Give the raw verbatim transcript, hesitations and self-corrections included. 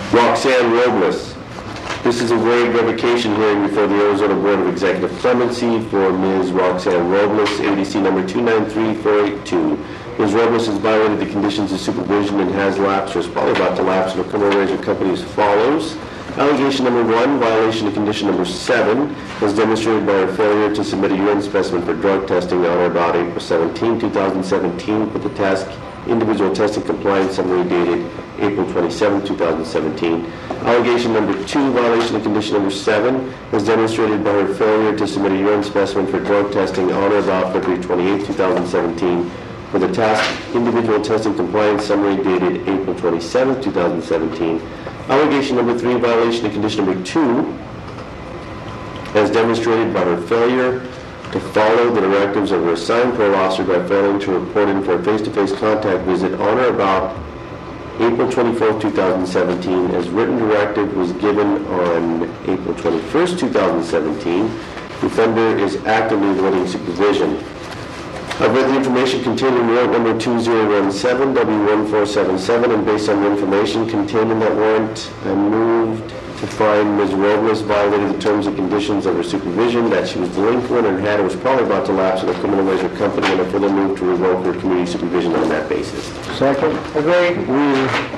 Roxanne Robles. This is a waived revocation hearing before the Arizona Board of Executive Clemency for Miz Roxanne Robles, A D C number two nine three four eight two. Miz Robles has violated the conditions of supervision and has lapsed or is probably about to lapse in a criminal razor company as follows. Allegation number one, violation of condition number seven, was demonstrated by her failure to submit a urine specimen for drug testing on or about April seventeenth, two thousand seventeen, with the task individual testing compliance summary dated April twenty-seventh, two thousand seventeen. Allegation number two, violation of condition number seven, was demonstrated by her failure to submit a urine specimen for drug testing on or about February twenty-eighth, two thousand seventeen, with the task individual testing compliance summary dated April twenty-seventh, two thousand seventeen. Allegation number three, violation of condition number two, as demonstrated by her failure to follow the directives of her assigned parole officer by failing to report in for a face-to-face contact visit on or about April twenty-fourth, two thousand seventeen, as written directive was given on April twenty-first, two thousand seventeen. The offender is actively avoiding supervision. I've read the information contained in warrant number two zero one seven W one four seven seven, and based on the information contained in that warrant, I moved to find Miz Robles violated the terms and conditions of her supervision, that she was delinquent and had or was probably about to lapse in a criminal razor company, and I further moved to revoke her community supervision on that basis. Second. Agreed.